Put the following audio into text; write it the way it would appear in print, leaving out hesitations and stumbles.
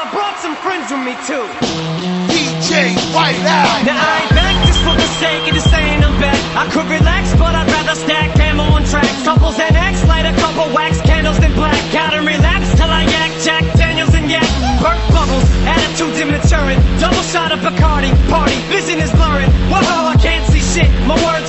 brought some friends with me too. DJ White Out. Now I ain't back just for the sake of just saying I'm back. I could relax, but I'd rather stack ammo on tracks. Couples and X, light a couple wax candles than black. Gotta relapse till I yak Jack Daniels and yak. Burnt bubbles, attitudes immaturing. Double shot of Bacardi, party, vision is blurring. Whoa, I can't see shit. My word